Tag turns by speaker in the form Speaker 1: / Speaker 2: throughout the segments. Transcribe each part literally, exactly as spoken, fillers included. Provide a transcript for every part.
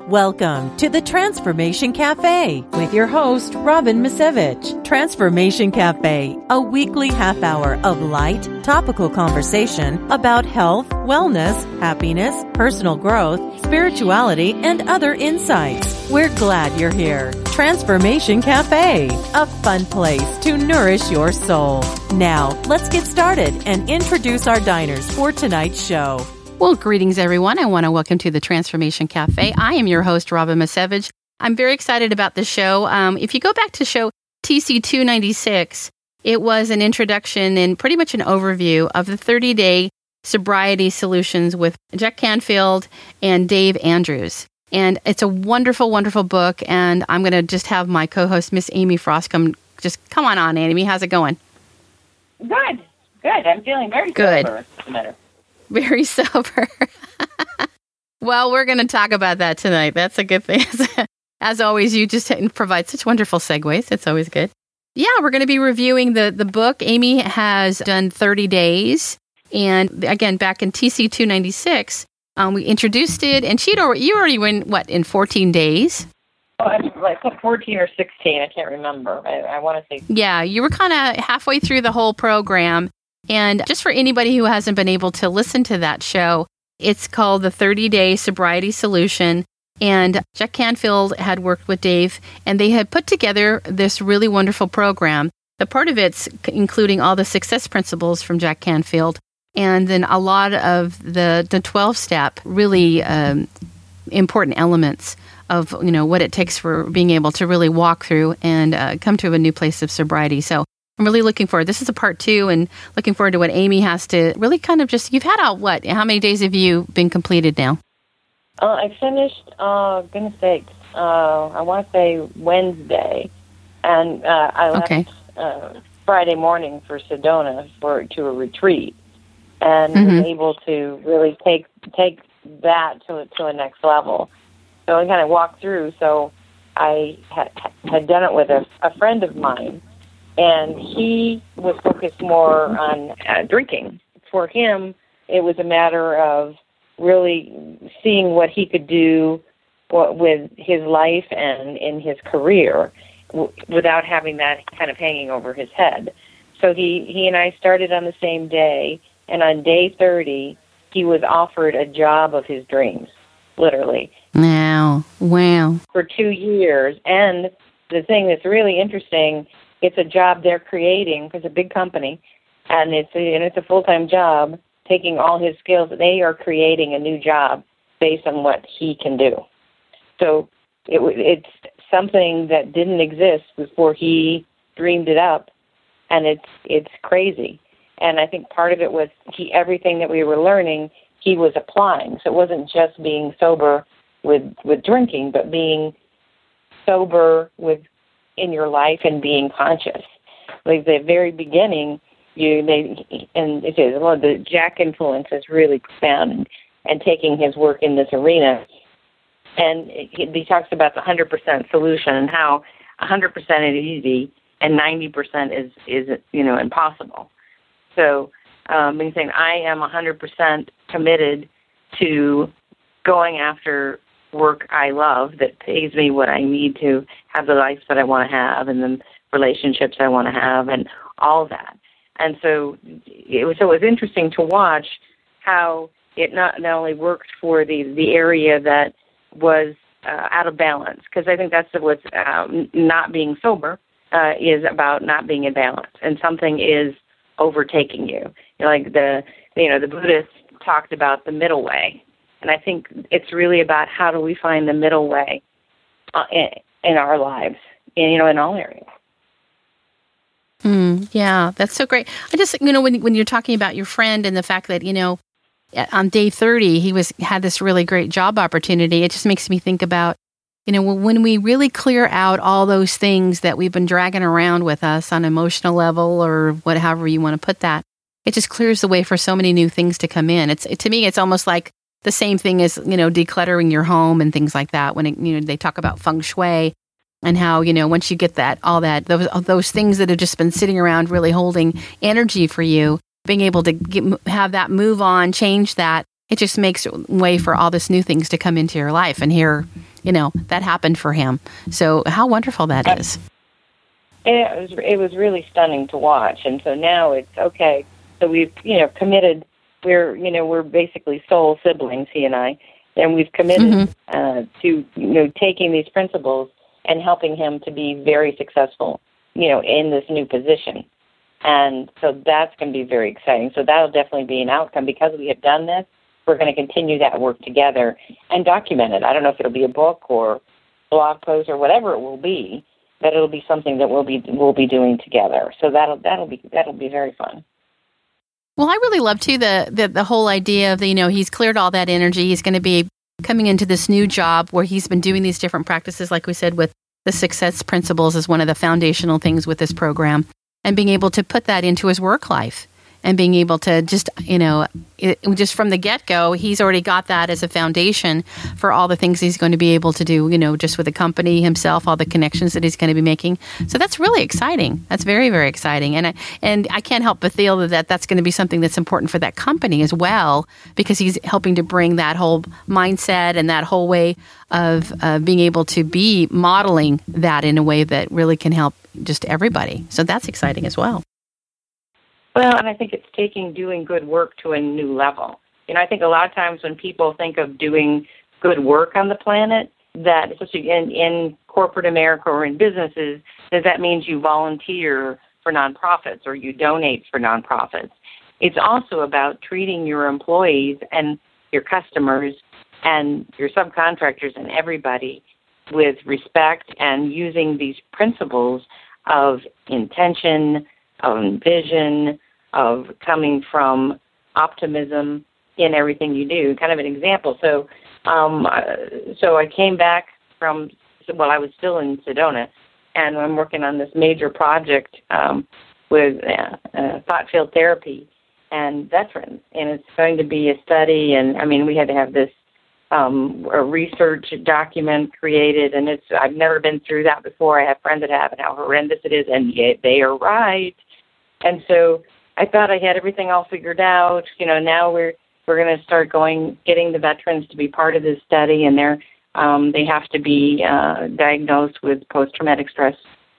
Speaker 1: Welcome to the Transformation Cafe with your host, Robin Misevich. Transformation Cafe, a weekly half hour of light, topical conversation about health, wellness, happiness, personal growth, spirituality, and other insights. We're glad you're here. Transformation Cafe, a fun place to nourish your soul. Now, let's get started and introduce our diners for tonight's show.
Speaker 2: Well, greetings, everyone. I want to welcome to the Transformation Cafe. I am your host, Robin Misevich. I'm very excited about the show. Um, if you go back to show T C two ninety-six, it was an introduction and pretty much an overview of the thirty-day sobriety solutions with Jack Canfield and Dave Andrews. And it's a wonderful, wonderful book. And I'm going to just have my co-host, Miss Amy Frost, come. Just come on on, Amy. How's it going?
Speaker 3: Good. Good. I'm feeling very
Speaker 2: good.
Speaker 3: Sober, as a matter.
Speaker 2: Very sober. Well, we're going to talk about that tonight. That's a good thing. As always, you just provide such wonderful segues. It's always good. Yeah, we're going to be reviewing the, the book. Amy has done thirty days. And again, back in T C two ninety-six, um, we introduced it. And she'd already, you already went, what, in fourteen days?
Speaker 3: Oh, I like fourteen or sixteen. I can't remember. I, I want to say.
Speaker 2: Yeah, you were kind of halfway through the whole program. And just for anybody who hasn't been able to listen to that show, it's called the thirty-day Sobriety Solution. And Jack Canfield had worked with Dave, and they had put together this really wonderful program. The part of it's including all the success principles from Jack Canfield, and then a lot of the the twelve-step really um, important elements of, you know, what it takes for being able to really walk through and uh, come to a new place of sobriety. So I'm really looking forward. This is a part two, and looking forward to what Amy has to really kind of just, you've had out what? How many days have you been completed now?
Speaker 3: Uh, I finished, uh, goodness sakes, uh, I want to say Wednesday, and uh, I left
Speaker 2: okay.
Speaker 3: uh, Friday morning for Sedona for to a retreat, and
Speaker 2: mm-hmm.
Speaker 3: was able to really take take that to to a next level. So I kind of walked through. So I had, had done it with a, a friend of mine. And he was focused more on uh, drinking. For him, it was a matter of really seeing what he could do what, with his life and in his career w- without having that kind of hanging over his head. So he, he and I started on the same day, and on day thirty, he was offered a job of his dreams, literally.
Speaker 2: Wow. Wow.
Speaker 3: For two years. And the thing that's really interesting, it's a job they're creating because it's a big company, and it's a, and it's a full-time job, taking all his skills. They are creating a new job based on what he can do. So it, it's something that didn't exist before he dreamed it up, and it's it's crazy. And I think part of it was he everything that we were learning, he was applying. So it wasn't just being sober with, with drinking, but being sober with in your life and being conscious. Like the very beginning, you they and it is well, the Jack influence is really profound, and, and taking his work in this arena. And he, he talks about the one hundred percent solution and how one hundred percent is easy and ninety percent is is you know impossible. So um, he's saying I am one hundred percent committed to going after work I love that pays me what I need to have the life that I want to have and the relationships I want to have and all that. And so it was, so it was interesting to watch how it not, not only worked for the, the area that was uh, out of balance, because I think that's what's um, not being sober uh, is about not being in balance, and something is overtaking you. You know, like the you know the Buddhists talked about the middle way. And I think it's really about how do we find the middle way uh, in, in our lives, in, you know, in all areas.
Speaker 2: Mm, yeah, that's so great. I just, you know, when when you're talking about your friend and the fact that, you know, on day thirty, he was had this really great job opportunity, it just makes me think about, you know, when we really clear out all those things that we've been dragging around with us on an emotional level or whatever you want to put that, it just clears the way for so many new things to come in. It's it, to me, it's almost like the same thing as, you know, decluttering your home and things like that. When it, you know, they talk about feng shui and how, you know, once you get that, all that, those those things that have just been sitting around really holding energy for you, being able to get, have that move on, change that, it just makes way for all this new things to come into your life. And here, you know, that happened for him. So how wonderful that is.
Speaker 3: It was, it was really stunning to watch. And so now it's okay. So we've, you know, committed, we're, you know, we're basically soul siblings, he and I, and we've committed mm-hmm. uh, to, you know, taking these principles and helping him to be very successful, you know, in this new position. And so that's going to be very exciting. So that'll definitely be an outcome. Because we have done this, we're going to continue that work together and document it. I don't know if it'll be a book or blog post or whatever it will be, but it'll be something that we'll be we'll be doing together. So that'll that'll be that'll be very fun.
Speaker 2: Well, I really love too the the, the whole idea of the, you know, he's cleared all that energy. He's going to be coming into this new job where he's been doing these different practices, like we said, with the success principles is one of the foundational things with this program, and being able to put that into his work life. And being able to just, you know, it, just from the get-go, he's already got that as a foundation for all the things he's going to be able to do, you know, just with the company himself, all the connections that he's going to be making. So that's really exciting. That's very, very exciting. And I, and I can't help but feel that that's going to be something that's important for that company as well, because he's helping to bring that whole mindset and that whole way of uh, being able to be modeling that in a way that really can help just everybody. So that's exciting as well.
Speaker 3: Well, and I think it's taking doing good work to a new level. You know, I think a lot of times when people think of doing good work on the planet, that especially in, in corporate America or in businesses, that that means you volunteer for nonprofits or you donate for nonprofits. It's also about treating your employees and your customers and your subcontractors and everybody with respect and using these principles of intention, of vision, of coming from optimism in everything you do. Kind of an example. So, um, so I came back from, well, I was still in Sedona, and I'm working on this major project um, with uh, uh, thought field therapy and veterans, and it's going to be a study. And I mean, we had to have this um, a research document created, and it's I've never been through that before. I have friends that have, and how horrendous it is, and yet they are right. And so I thought I had everything all figured out. You know, now we're we're going to start going, getting the veterans to be part of this study, and they're um, they have to be uh, diagnosed with post-traumatic stress,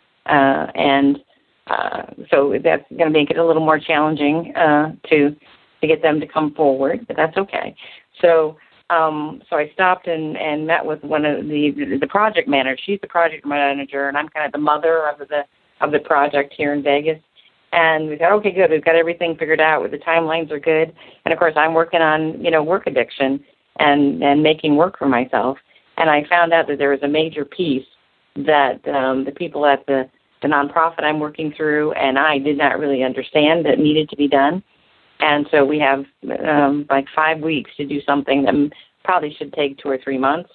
Speaker 3: uh, and uh, so that's going to make it a little more challenging uh, to to get them to come forward, but that's okay. So. Um, so I stopped and, and met with one of the the project managers. She's the project manager, and I'm kind of the mother of the of the project here in Vegas. And we said, okay, good. We've got everything figured out. The timelines are good. And of course, I'm working on you know work addiction and and making work for myself. And I found out that there was a major piece that um, the people at the the nonprofit I'm working through and I did not really understand that needed to be done. And so we have um, like five weeks to do something that probably should take two or three months.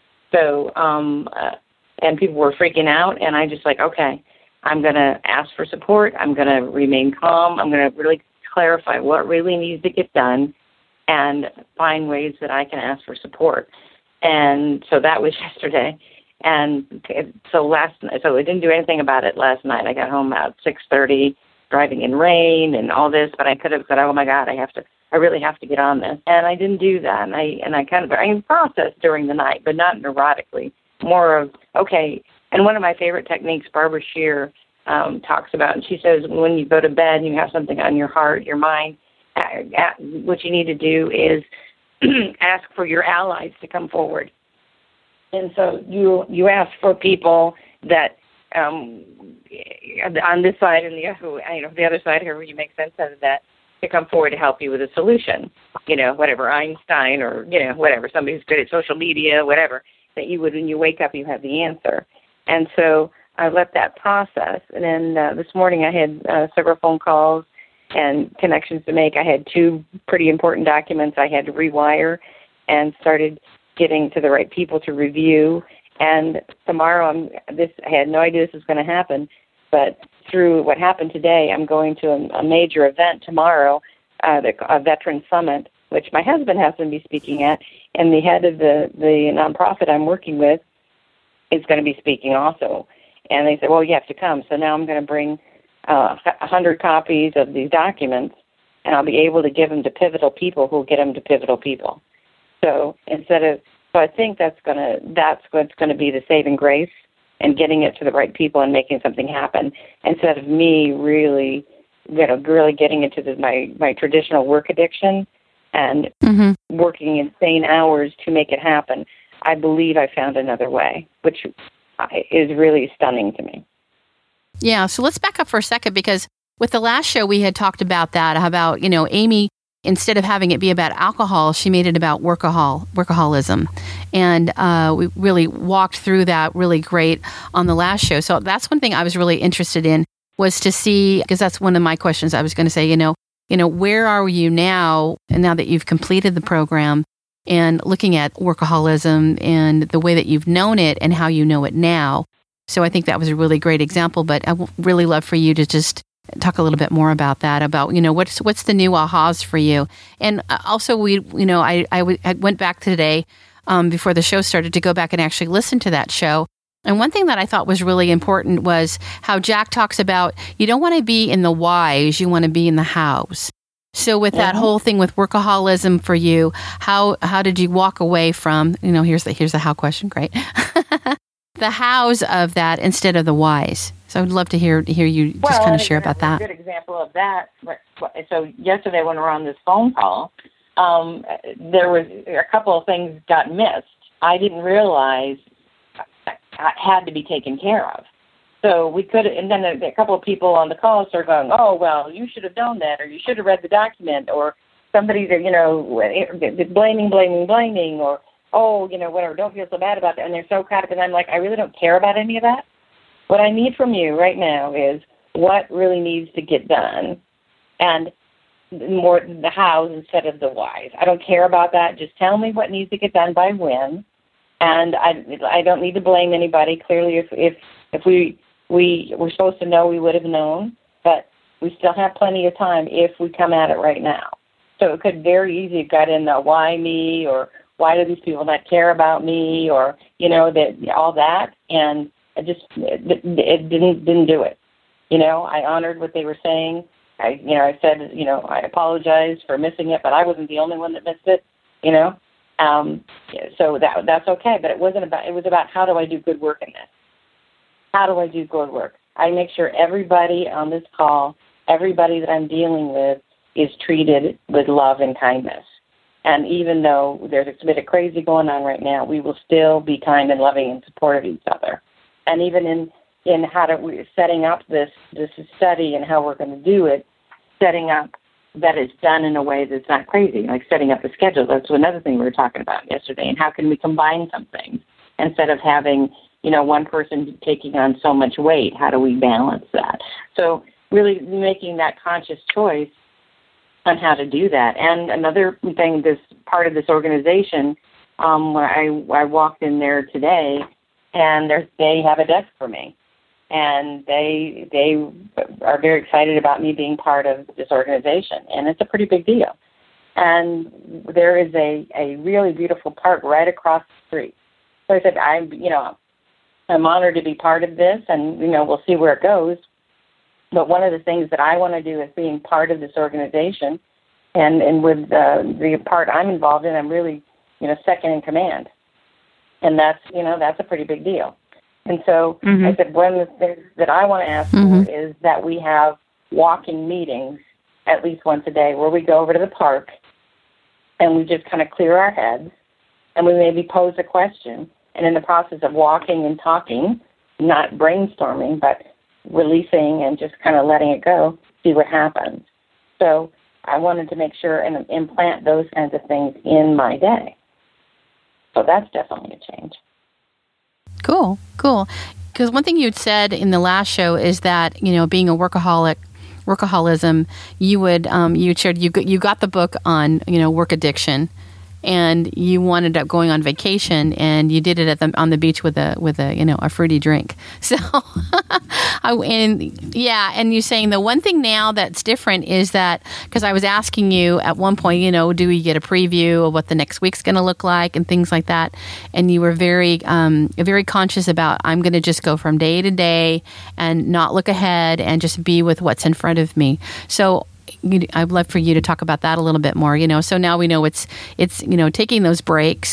Speaker 3: So, um, uh, and people were freaking out, and I just like, okay, I'm going to ask for support. I'm going to remain calm. I'm going to really clarify what really needs to get done and find ways that I can ask for support. And so that was yesterday. And so last night, so I didn't do anything about it last night. I got home about six thirty. Driving in rain and all this, but I could have said, "Oh my God, I have to, I really have to get on this," and I didn't do that. And I and I kind of I processed during the night, but not neurotically. More of okay. And one of my favorite techniques, Barbara Scheer um, talks about, and she says, when you go to bed and you have something on your heart, your mind, uh, uh, what you need to do is ask for your allies to come forward. And so you you ask for people that. Um, on this side and the other, you know, the other side, however you make sense out of that, to come forward to help you with a solution. You know, whatever, Einstein or, you know, whatever, somebody who's good at social media, whatever, that you would, when you wake up, you have the answer. And so I let that process. And then uh, this morning I had uh, several phone calls and connections to make. I had two pretty important documents I had to rewire and started getting to the right people to review. And tomorrow, I'm, this I had no idea this was going to happen, but through what happened today, I'm going to a, a major event tomorrow, uh, the, a Veteran Summit, which my husband has to be speaking at, and the head of the, the nonprofit I'm working with is going to be speaking also. And they said, well, you have to come. So now I'm going to bring uh, one hundred copies of these documents, and I'll be able to give them to pivotal people who will get them to pivotal people. So instead of So I think that's gonna that's what's going to be the saving grace, and getting it to the right people and making something happen, instead of me really, you know, really getting into the, my my traditional work addiction and mm-hmm. working insane hours to make it happen. I believe I found another way, which is really stunning to me.
Speaker 2: Yeah. So let's back up for a second, because with the last show we had talked about that, about, you know, Amy, instead of having it be about alcohol, she made it about workahol, workaholism. And uh, we really walked through that really great on the last show. So that's one thing I was really interested in, was to see, because that's one of my questions. I was going to say, you know, you know, where are you now, and now that you've completed the program, and looking at workaholism and the way that you've known it and how you know it now. So I think that was a really great example, but I would really love for you to just talk a little bit more about that, about, you know, what's what's the new ahas for you. And also, we, you know, I, I, w- I went back today um, before the show started to go back and actually listen to that show. And one thing that I thought was really important was how Jack talks about, you don't want to be in the whys, you want to be in the hows. So with that mm-hmm. whole thing with workaholism for you, how how did you walk away from, you know, here's the here's the how question, great. The hows of that instead of the whys. So I'd love to hear hear you just
Speaker 3: well,
Speaker 2: kind of share about that.
Speaker 3: A good example of that. So yesterday when we were on this phone call, um, there was a couple of things got missed. I didn't realize had to be taken care of. So we could, and then a, a couple of people on the call started going, oh, well, you should have known that, or you should have read the document, or somebody's, you know, blaming, blaming, blaming, or, oh, you know, whatever, don't feel so bad about that. And they're so caught up, and I'm like, I really don't care about any of that. What I need from you right now is what really needs to get done, and more the hows instead of the whys. I don't care about that. Just tell me what needs to get done by when. And I, I don't need to blame anybody. Clearly, if if if we we were supposed to know, we would have known. But we still have plenty of time if we come at it right now. So it could very easily have got in the why me, or why do these people not care about me, or you know that all that. And it just it, it didn't didn't do it. You know, I honored what they were saying. I you know I said you know I apologize for missing it, but I wasn't the only one that missed it. You know. Um, so that that's okay, but it wasn't about, it was about how do I do good work in this? How do I do good work? I make sure everybody on this call, everybody that I'm dealing with, is treated with love and kindness. And even though there's a bit of crazy going on right now, we will still be kind and loving and supportive of each other. And even in, in how to, we're setting up this, this study and how we're going to do it, setting up that it's done in a way that's not crazy, like setting up a schedule. That's another thing we were talking about yesterday, and how can we combine some things instead of having, you know, one person taking on so much weight. How do we balance that? So really making that conscious choice on how to do that. And another thing, this part of this organization, um, where I, I walked in there today, and they have a desk for me. And they they are very excited about me being part of this organization, and it's a pretty big deal. And there is a, a really beautiful park right across the street. So I said, I'm you know, I'm honored to be part of this, and you know, we'll see where it goes. But one of the things that I want to do is being part of this organization, and and with uh, the part I'm involved in, I'm really you know second in command, and that's you know that's a pretty big deal. And so mm-hmm. I said, one of the things that I want to ask mm-hmm. for is that we have walking meetings at least once a day where we go over to the park and we just kind of clear our heads, and we maybe pose a question. And in the process of walking and talking, not brainstorming, but releasing and just kind of letting it go, see what happens. So I wanted to make sure and implant those kinds of things in my day. So that's definitely a change.
Speaker 2: Cool, cool. Because one thing you had said in the last show is that, you know, being a workaholic, workaholism, you would, um, you shared, you got, you got the book on, you know, work addiction, and you wound up going on vacation, and you did it at the, on the beach with a, with a, you know, a fruity drink. So, I, and yeah, and you're saying the one thing now that's different is that, because I was asking you at one point, you know, do we get a preview of what the next week's going to look like and things like that, and you were very, um, very conscious about, I'm going to just go from day to day and not look ahead and just be with what's in front of me. So, I'd love for you to talk about that a little bit more, you know. So now we know it's, it's you know, taking those breaks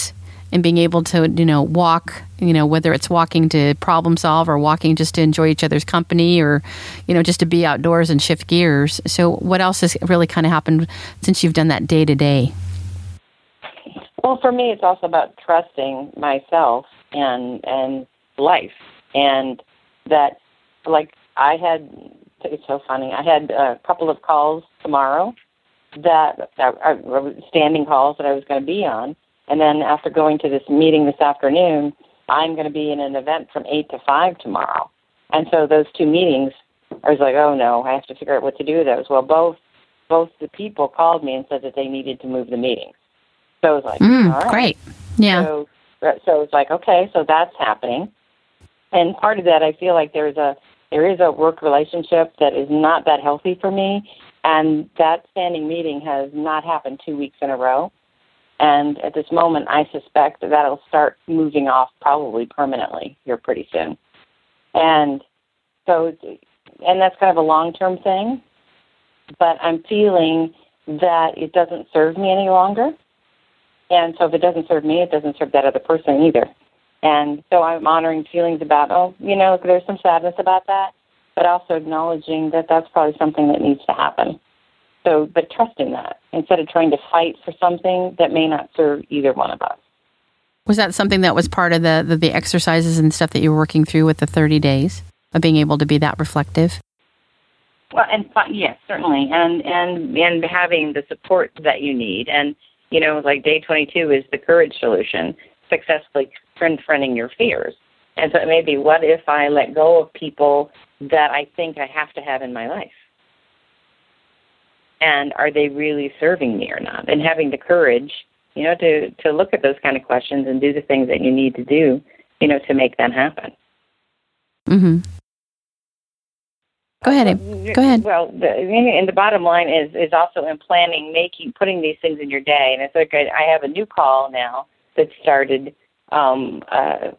Speaker 2: and being able to, you know, walk, you know, whether it's walking to problem solve or walking just to enjoy each other's company or, you know, just to be outdoors and shift gears. So what else has really kind of happened since you've done that day to day?
Speaker 3: Well, for me, it's also about trusting myself and and life. And that, like, I had, it's so funny, I had a couple of calls tomorrow that, that are standing calls that I was going to be on. And then after going to this meeting this afternoon, I'm going to be in an event from eight to five tomorrow. And so those two meetings, I was like, oh, no, I have to figure out what to do with those. Well, both both the people called me and said that they needed to move the meetings. So I was like,
Speaker 2: mm,
Speaker 3: all right.
Speaker 2: Great. Yeah.
Speaker 3: So, so it's like, okay, so that's happening. And part of that, I feel like there's a there is a work relationship that is not that healthy for me. And that standing meeting has not happened two weeks in a row. And at this moment, I suspect that that'll start moving off probably permanently here pretty soon. And so, and that's kind of a long-term thing, but I'm feeling that it doesn't serve me any longer. And so if it doesn't serve me, it doesn't serve that other person either. And so I'm honoring feelings about, oh, you know, there's some sadness about that, but also acknowledging that that's probably something that needs to happen. So, but trusting that instead of trying to fight for something that may not serve either one of us.
Speaker 2: Was that something that was part of the, the, the exercises and stuff that you were working through with the thirty days of being able to be that reflective?
Speaker 3: Well, and yes, certainly. And, and, and having the support that you need. And, you know, like day twenty-two is the courage solution, successfully confronting your fears. And so it may be, what if I let go of people that I think I have to have in my life? And are they really serving me or not? And having the courage, you know, to, to look at those kind of questions and do the things that you need to do, you know, to make that happen.
Speaker 2: Mm-hmm. Go ahead, Abe. Go ahead.
Speaker 3: Well, the, and the bottom line is, is also in planning, making, putting these things in your day. And it's like I, I have a new call now that started um, uh,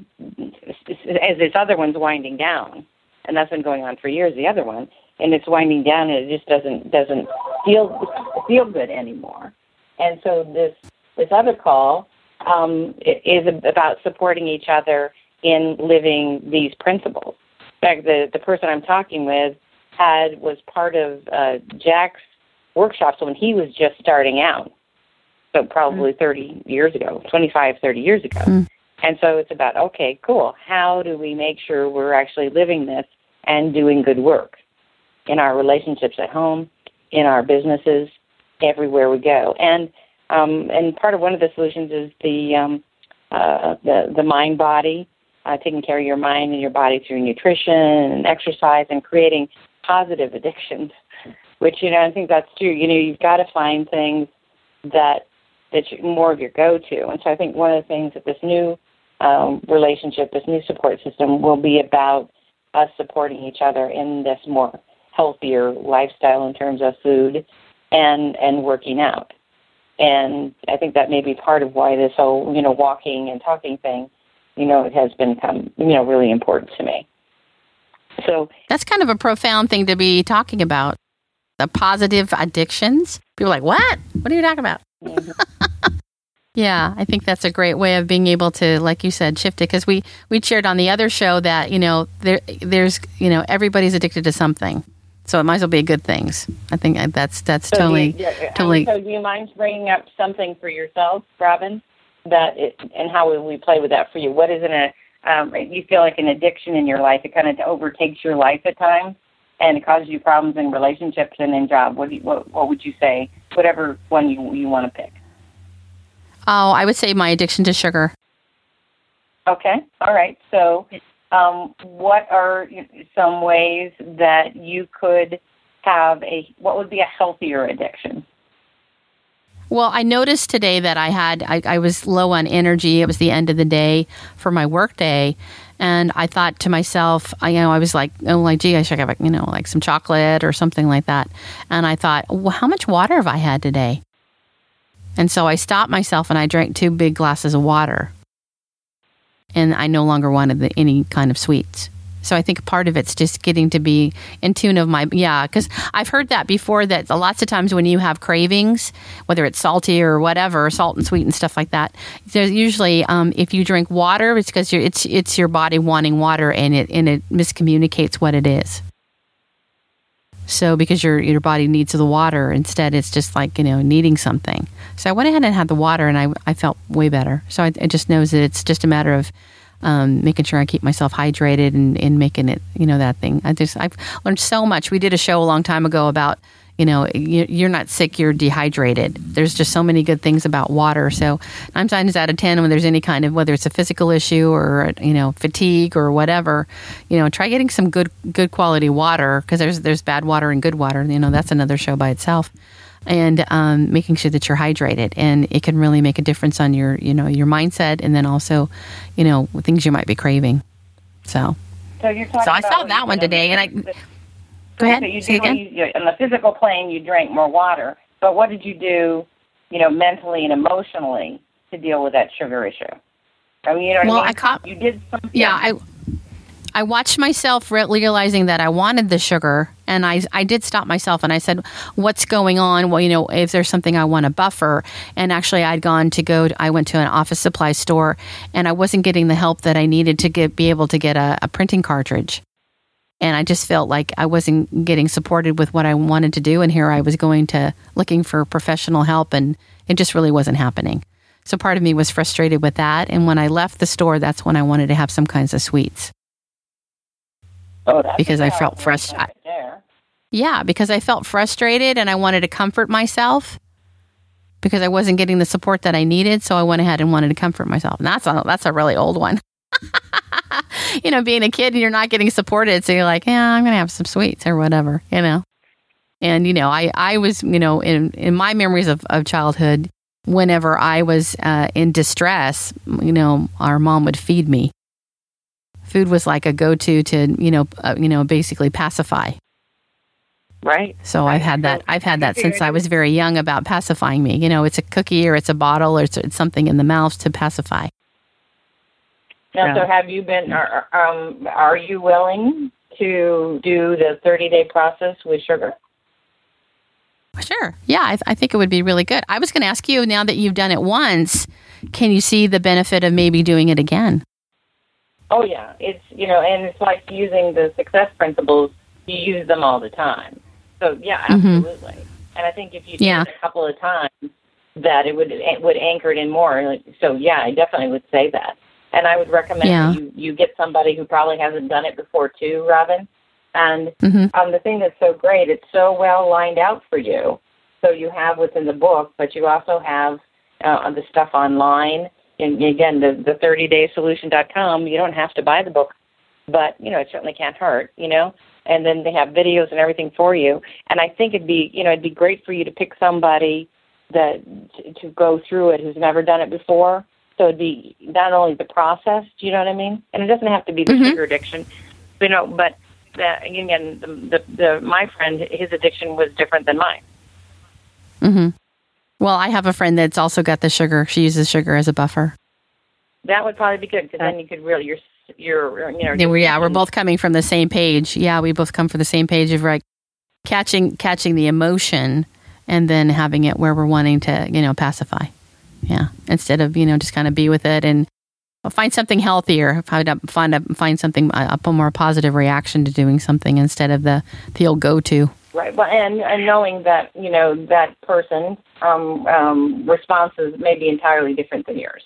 Speaker 3: as this other one's winding down. And that's been going on for years, the other one. And it's winding down, and it just doesn't doesn't feel feel good anymore. And so this this other call um, is about supporting each other in living these principles. In fact, the the person I'm talking with had was part of uh, Jack's workshops when he was just starting out. So probably mm. thirty years ago, twenty-five, thirty years ago. Mm. And so it's about, okay, cool. How do we make sure we're actually living this and doing good work in our relationships at home, in our businesses, everywhere we go? And um, and part of one of the solutions is the um, uh, the, the mind-body, uh, taking care of your mind and your body through nutrition and exercise and creating positive addictions, which, you know, I think that's true. You know, you've got to find things that that you, more of your go-to. And so I think one of the things that this new um, relationship, this new support system will be about us supporting each other in this more healthier lifestyle in terms of food and and working out. And I think that may be part of why this whole, you know, walking and talking thing, you know, it has become, you know, really important to me. So
Speaker 2: that's kind of a profound thing to be talking about. The positive addictions. People are like, what? What are you talking about? Mm-hmm. Yeah, I think that's a great way of being able to, like you said, shift it. Because we, we shared on the other show that, you know, there there's, you know, everybody's addicted to something. So it might as well be good things. I think that's that's
Speaker 3: so
Speaker 2: totally,
Speaker 3: do you, yeah,
Speaker 2: totally.
Speaker 3: So do you mind bringing up something for yourself, Robin, that it, and how will we play with that for you? What is it a, um, you feel like an addiction in your life? It kind of overtakes your life at times and it causes you problems in relationships and in job. What, do you, what, what would you say? Whatever one you, you want to pick.
Speaker 2: Oh, I would say my addiction to sugar.
Speaker 3: Okay. All right. So um, what are some ways that you could have a, what would be a healthier addiction?
Speaker 2: Well, I noticed today that I had, I, I was low on energy. It was the end of the day for my work day. And I thought to myself, I, you know, I was like, oh, like, gee, I should have, you know, like some chocolate or something like that. And I thought, well, how much water have I had today? And so I stopped myself and I drank two big glasses of water. And I no longer wanted the, any kind of sweets. So I think part of it's just getting to be in tune of my, yeah, because I've heard that before, that lots of times when you have cravings, whether it's salty or whatever, salt and sweet and stuff like that, there's usually, um, if you drink water, it's because you're, it's it's your body wanting water, and it and it miscommunicates what it is. So because your your body needs the water, instead it's just like, you know, needing something. So I went ahead and had the water, and I, I felt way better. So I, I just knows that it's just a matter of Um, making sure I keep myself hydrated and, and making it, you know, that thing. I just, I've learned so much. We did a show a long time ago about, you know, you, you're not sick, you're dehydrated. There's just so many good things about water. So nine times out of ten, when there's any kind of, whether it's a physical issue or, you know, fatigue or whatever, you know, try getting some good, good quality water, because there's, there's bad water and good water. You know, that's another show by itself. And um, making sure that you're hydrated, and it can really make a difference on your, you know, your mindset, and then also, you know, things you might be craving. So,
Speaker 3: so you're talking
Speaker 2: so I
Speaker 3: about
Speaker 2: saw that one today, and I
Speaker 3: the,
Speaker 2: go ahead.
Speaker 3: So you
Speaker 2: Say
Speaker 3: did
Speaker 2: again.
Speaker 3: You, on the physical plane, you drank more water, but what did you do, you know, mentally and emotionally to deal with that sugar issue? I mean, you know what
Speaker 2: well,
Speaker 3: I mean?
Speaker 2: I caught.
Speaker 3: You did something.
Speaker 2: Yeah, I. I watched myself re- realizing that I wanted the sugar, and I, I did stop myself, and I said, what's going on? Well, you know, is there something I want to buffer? And actually, I'd gone to go, to, I went to an office supply store, and I wasn't getting the help that I needed to get, be able to get a, a printing cartridge. And I just felt like I wasn't getting supported with what I wanted to do, and here I was going to looking for professional help, and it just really wasn't happening. So part of me was frustrated with that, and when I left the store, that's when I wanted to have some kinds of sweets.
Speaker 3: Oh, that's
Speaker 2: because I felt frustrated. Yeah, because I felt frustrated, and I wanted to comfort myself because I wasn't getting the support that I needed. So I went ahead and wanted to comfort myself. And that's a, that's a really old one. You know, being a kid and you're not getting supported. So you're like, yeah, I'm going to have some sweets or whatever, you know. And, you know, I, I was, you know, in, in my memories of, of childhood, whenever I was uh, in distress, you know, our mom would feed me. Food was like a go-to to, you know, uh, you know, basically pacify.
Speaker 3: Right.
Speaker 2: So
Speaker 3: right.
Speaker 2: I've had that. I've had that since I was very young about pacifying me. You know, it's a cookie or it's a bottle or it's, it's something in the mouth to pacify.
Speaker 3: Now,
Speaker 2: Yeah.
Speaker 3: so have you been? Are, um, are you willing to do the thirty-day process with sugar?
Speaker 2: Sure. Yeah, I, I think it would be really good. I was going to ask you, now that you've done it once, can you see the benefit of maybe doing it again?
Speaker 3: Oh, yeah. It's, you know, and it's like using the success principles. You use them all the time. So, yeah, absolutely. Mm-hmm. And I think if you did
Speaker 2: yeah.
Speaker 3: it a couple of times, that it would it would anchor it in more. So, yeah, I definitely would say that. And I would recommend
Speaker 2: yeah.
Speaker 3: that you, you get somebody who probably hasn't done it before, too, Robin. And
Speaker 2: mm-hmm.
Speaker 3: um, the thing that's so great, it's so well lined out for you. So you have what's in the book, but you also have uh, the stuff online. And again, the, the thirty day solution dot com, you don't have to buy the book, but, you know, it certainly can't hurt, you know. And then they have videos and everything for you. And I think it'd be, you know, it'd be great for you to pick somebody that to, to go through it who's never done it before. So it'd be not only the process, do you know what I mean? And it doesn't have to be the mm-hmm. sugar addiction, you know, but the, again, the, the, the my friend, his addiction was different than mine.
Speaker 2: Mm-hmm. Well, I have a friend that's also got the sugar. She uses sugar as a buffer.
Speaker 3: That would probably be good, because then you could really, you're, you're you know.
Speaker 2: Yeah, we're, yeah, we're both coming from the same page. Yeah, we both come from the same page of like catching catching the emotion and then having it where we're wanting to, you know, pacify. Yeah, instead of, you know, just kind of be with it and find something healthier. Find a, find a, find something a, a more positive reaction to doing something instead of the the old go-to.
Speaker 3: Right. Well, and, and knowing that, you know, that person's um, um, responses may be entirely different than yours.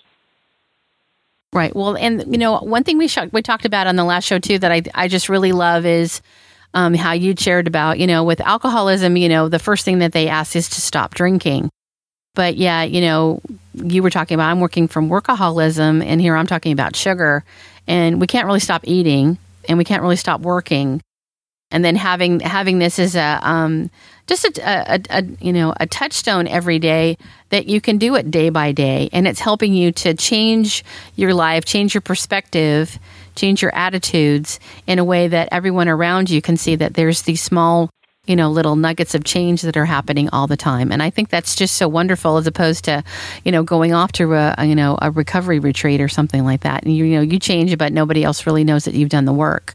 Speaker 2: Right. Well, and, you know, one thing we sh- we talked about on the last show, too, that I I just really love is um, how you shared about, you know, with alcoholism, you know, the first thing that they ask is to stop drinking. But, yeah, you know, you were talking about I'm working from workaholism, and here I'm talking about sugar. And we can't really stop eating, and we can't really stop working. And then having having this as a um, just a, a, a you know a touchstone every day that you can do it day by day, and it's helping you to change your life, change your perspective, change your attitudes in a way that everyone around you can see that there's these small, you know, little nuggets of change that are happening all the time. And I think that's just so wonderful, as opposed to, you know, going off to a, you know, a recovery retreat or something like that. And you, you know, you change, but nobody else really knows that you've done the work.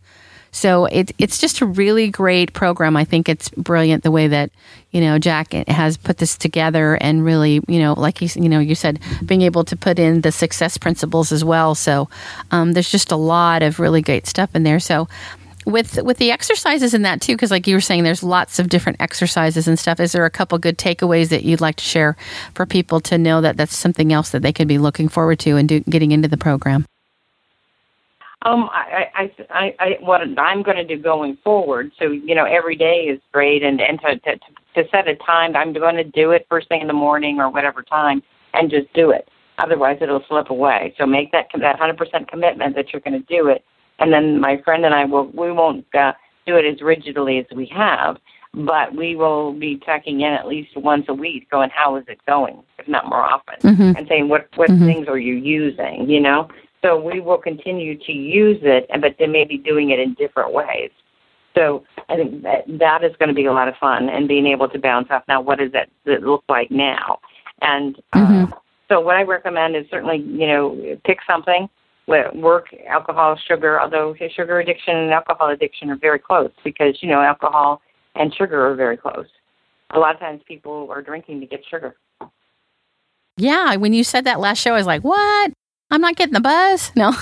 Speaker 2: So it, it's just a really great program. I think it's brilliant the way that, you know, Jack has put this together and really, you know, like you, you know, you said, being able to put in the success principles as well. So um, there's just a lot of really great stuff in there. So with with the exercises in that too, because like you were saying, there's lots of different exercises and stuff. Is there a couple good takeaways that you'd like to share for people to know that that's something else that they could be looking forward to and do, getting into the program?
Speaker 3: Um, I, I, I, I, what I'm going to do going forward. So, you know, every day is great, and, and to, to, to set a time, I'm going to do it first thing in the morning or whatever time, and just do it. Otherwise, it'll slip away. So make that that one hundred percent commitment that you're going to do it, and then my friend and I will we won't uh, do it as rigidly as we have, but we will be checking in at least once a week, going, how is it going, if not more often, mm-hmm. and saying what what mm-hmm. things are you using, you know. So we will continue to use it, but then maybe doing it in different ways. So I think that that is going to be a lot of fun, and being able to bounce off, now what does that, that look like now? And mm-hmm. uh, so what I recommend is certainly, you know, pick something, work alcohol, sugar, although sugar addiction and alcohol addiction are very close because, you know, alcohol and sugar are very close. A lot of times people are drinking to get sugar.
Speaker 2: Yeah, when you said that last show, I was like, what? I'm not getting the buzz. No.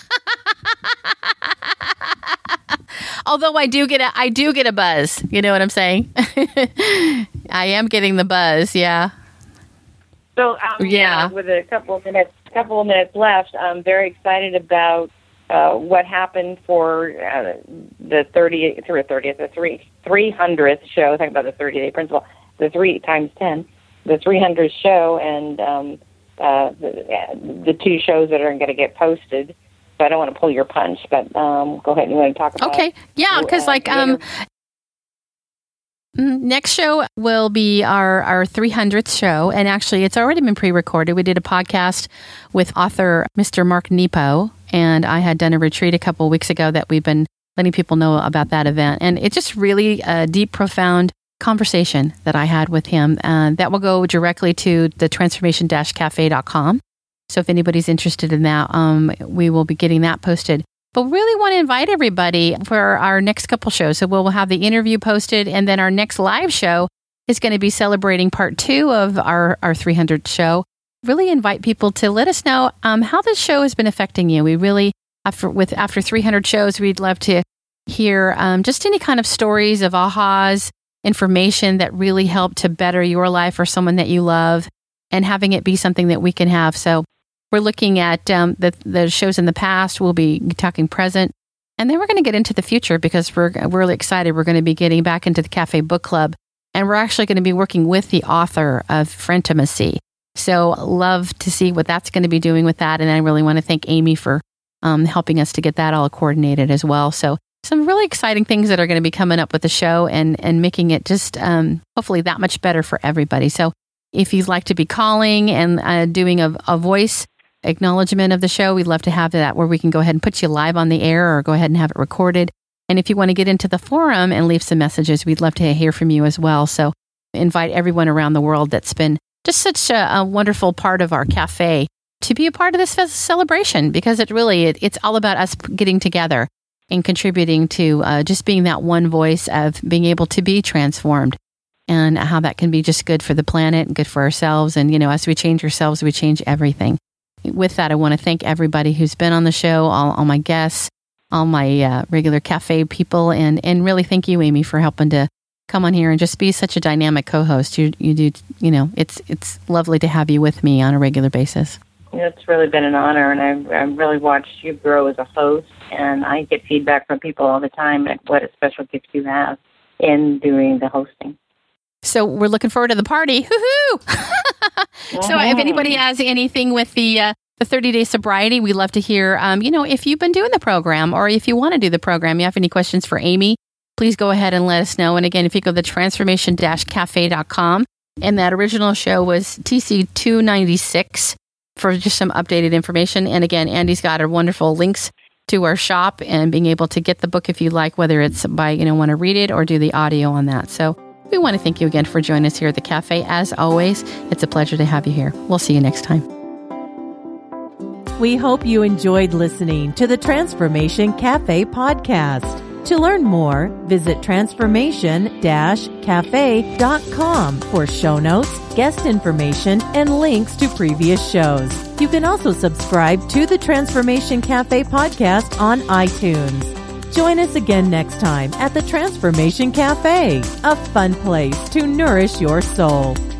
Speaker 2: Although I do get a, I do get a buzz. You know what I'm saying? I am getting the buzz. Yeah.
Speaker 3: So um, yeah, with a couple of minutes, couple of minutes left, I'm very excited about uh, what happened for uh, the thirtieth, through thirtieth, the three three hundredth show. Talking about the thirty day principle, the three times ten, the three hundredth show, and. Um, Uh, the, the two shows that are going to get posted. So I don't want to pull your punch, but um, go ahead. You want to talk about
Speaker 2: Okay. Yeah, because uh, like um, next show will be our, our three hundredth show. And actually, it's already been pre-recorded. We did a podcast with author Mister Mark Nepo. And I had done a retreat a couple of weeks ago that we've been letting people know about that event. And it's just really a deep, profound conversation that I had with him. Uh, that will go directly to the transformation dash cafe dot com. So if anybody's interested in that, um, we will be getting that posted. But we really want to invite everybody for our next couple shows. So we'll have the interview posted, and then our next live show is going to be celebrating part two of our, our three hundredth show. Really invite people to let us know um, how this show has been affecting you. We really, after with after three hundred shows, we'd love to hear um, just any kind of stories of ahas, information that really helped to better your life or someone that you love, and having it be something that we can have. So we're looking at um, the the shows in the past. We'll be talking present, and then we're going to get into the future because we're, we're really excited. We're going to be getting back into the Cafe Book Club, and we're actually going to be working with the author of Frientimacy. So love to see what that's going to be doing with that. And I really want to thank Amy for um, helping us to get that all coordinated as well. So some really exciting things that are going to be coming up with the show and, and making it just um, hopefully that much better for everybody. So if you'd like to be calling and uh, doing a, a voice acknowledgement of the show, we'd love to have that where we can go ahead and put you live on the air or go ahead and have it recorded. And if you want to get into the forum and leave some messages, we'd love to hear from you as well. So invite everyone around the world that's been just such a, a wonderful part of our cafe to be a part of this celebration, because it really, it, it's all about us getting together and contributing to uh, just being that one voice of being able to be transformed, and how that can be just good for the planet and good for ourselves. And, you know, as we change ourselves, we change everything. With that, I want to thank everybody who's been on the show, all, all my guests, all my uh, regular cafe people, and, and really thank you, Amy, for helping to come on here and just be such a dynamic co-host. You, you do, you know, it's, it's lovely to have you with me on a regular basis.
Speaker 3: It's really been an honor, and I've, I've really watched you grow as a host, and I get feedback from people all the time at what a special gift you have in doing the hosting.
Speaker 2: So we're looking forward to the party. Hoo-hoo! So if anybody has anything with the uh, the thirty-day sobriety, we'd love to hear, um, you know, if you've been doing the program or if you want to do the program, you have any questions for Amy, please go ahead and let us know. And again, if you go to the transformation dash cafe dot com, and that original show was T C two ninety-six. For just some updated information. And again, Andy's got our wonderful links to our shop and being able to get the book if you like, whether it's by, you know, want to read it or do the audio on that. So we want to thank you again for joining us here at the cafe. As always, it's a pleasure to have you here. We'll see you next time.
Speaker 1: We hope you enjoyed listening to the Transformation Cafe podcast. To learn more, visit transformation dash cafe dot com for show notes, guest information, and links to previous shows. You can also subscribe to the Transformation Cafe podcast on iTunes. Join us again next time at the Transformation Cafe, a fun place to nourish your soul.